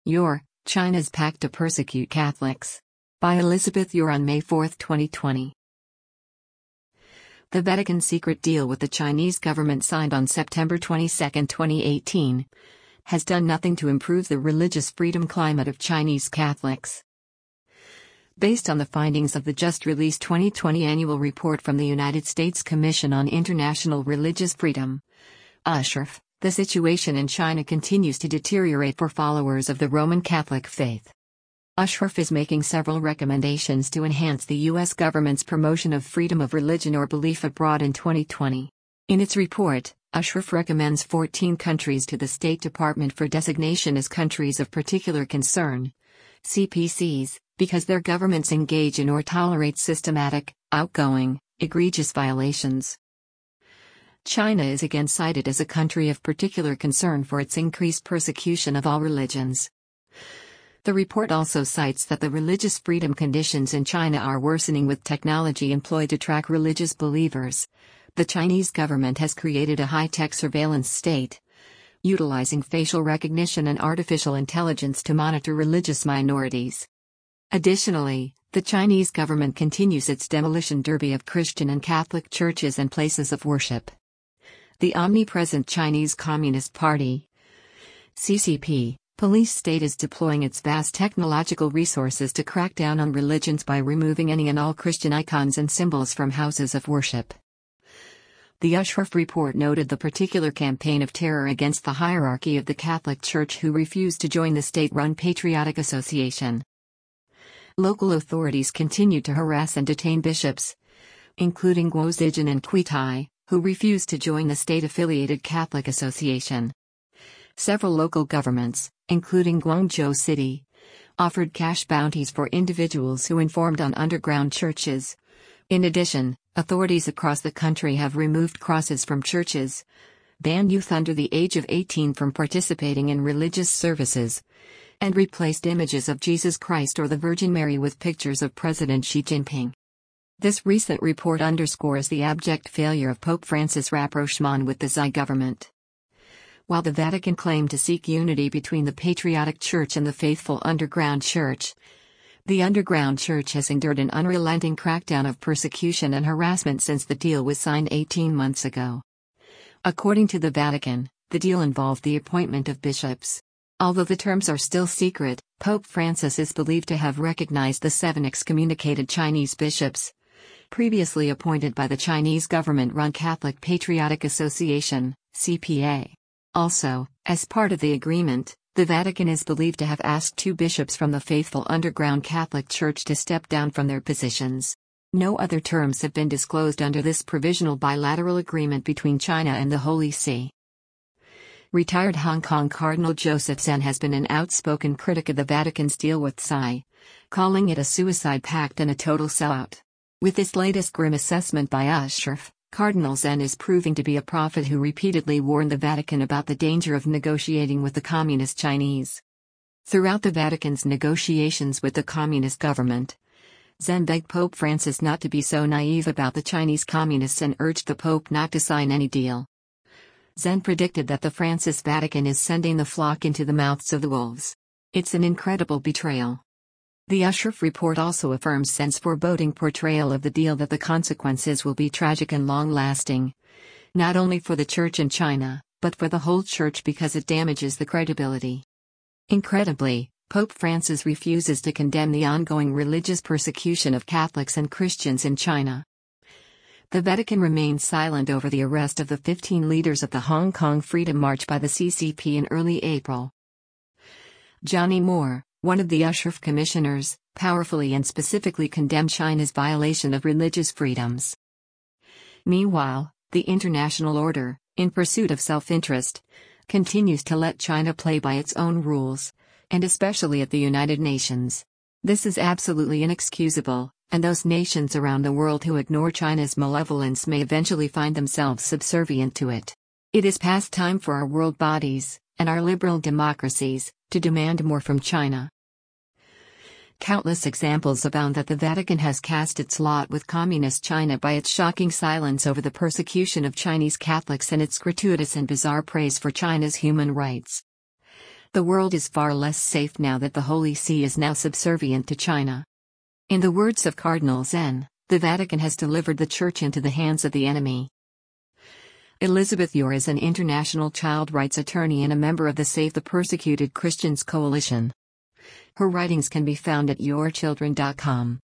China's Pact to Persecute Catholics. By Elizabeth Ure on May 4, 2020. The Vatican secret deal with the Chinese government signed on September 22, 2018, has done nothing to improve the religious freedom climate of Chinese Catholics. Based on the findings of the just-released 2020 annual report from the United States Commission on International Religious Freedom, USHRF, the situation in China continues to deteriorate for followers of the Roman Catholic faith. USHRF is making several recommendations to enhance the U.S. government's promotion of freedom of religion or belief abroad in 2020. In its report, USHRF recommends 14 countries to the State Department for designation as countries of particular concern, CPCs, because their governments engage in or tolerate systematic, outgoing, egregious violations. China is again cited as a country of particular concern for its increased persecution of all religions. The report also cites that the religious freedom conditions in China are worsening with technology employed to track religious believers. The Chinese government has created a high-tech surveillance state, utilizing facial recognition and artificial intelligence to monitor religious minorities. Additionally, the Chinese government continues its demolition derby of Christian and Catholic churches and places of worship. The omnipresent Chinese Communist Party, CCP, police state is deploying its vast technological resources to crack down on religions by removing any and all Christian icons and symbols from houses of worship. The USHRF report noted the particular campaign of terror against the hierarchy of the Catholic Church who refused to join the state-run Patriotic Association. Local authorities continued to harass and detain bishops, including Guo Zijin and Cui Tai, who refused to join the state-affiliated Catholic Association. Several local governments, including Guangzhou City, offered cash bounties for individuals who informed on underground churches. In addition, authorities across the country have removed crosses from churches, banned youth under the age of 18 from participating in religious services, and replaced images of Jesus Christ or the Virgin Mary with pictures of President Xi Jinping. This recent report underscores the abject failure of Pope Francis' rapprochement with the Xi government. While the Vatican claimed to seek unity between the Patriotic Church and the faithful underground church, the underground church has endured an unrelenting crackdown of persecution and harassment since the deal was signed 18 months ago. According to the Vatican, the deal involved the appointment of bishops. Although the terms are still secret, Pope Francis is believed to have recognized the 7 excommunicated Chinese bishops, previously appointed by the Chinese government-run Catholic Patriotic Association, CPA. Also, as part of the agreement, the Vatican is believed to have asked 2 bishops from the faithful underground Catholic Church to step down from their positions. No other terms have been disclosed under this provisional bilateral agreement between China and the Holy See. Retired Hong Kong Cardinal Joseph Zen has been an outspoken critic of the Vatican's deal with Xi, calling it a suicide pact and a total sellout. With this latest grim assessment by USHRF, Cardinal Zen is proving to be a prophet who repeatedly warned the Vatican about the danger of negotiating with the Communist Chinese. Throughout the Vatican's negotiations with the Communist government, Zen begged Pope Francis not to be so naive about the Chinese Communists and urged the Pope not to sign any deal. Zen predicted that the Francis Vatican is sending the flock into the mouths of the wolves. It's an incredible betrayal. The USHRF report also affirms Zen's foreboding portrayal of the deal that the consequences will be tragic and long-lasting, not only for the Church in China, but for the whole Church because it damages the credibility. Incredibly, Pope Francis refuses to condemn the ongoing religious persecution of Catholics and Christians in China. The Vatican remained silent over the arrest of the 15 leaders of the Hong Kong Freedom March by the CCP in early April. Johnny Moore, one of the USHRF commissioners, powerfully and specifically condemned China's violation of religious freedoms. Meanwhile, the international order, in pursuit of self-interest, continues to let China play by its own rules, and especially at the United Nations. This is absolutely inexcusable, and those nations around the world who ignore China's malevolence may eventually find themselves subservient to it. It is past time for our world bodies, and our liberal democracies, to demand more from China. Countless examples abound that the Vatican has cast its lot with Communist China by its shocking silence over the persecution of Chinese Catholics and its gratuitous and bizarre praise for China's human rights. The world is far less safe now that the Holy See is now subservient to China. In the words of Cardinal Zen, the Vatican has delivered the Church into the hands of the enemy. Elizabeth Ure is an international child rights attorney and a member of the Save the Persecuted Christians Coalition. Her writings can be found at yourchildren.com.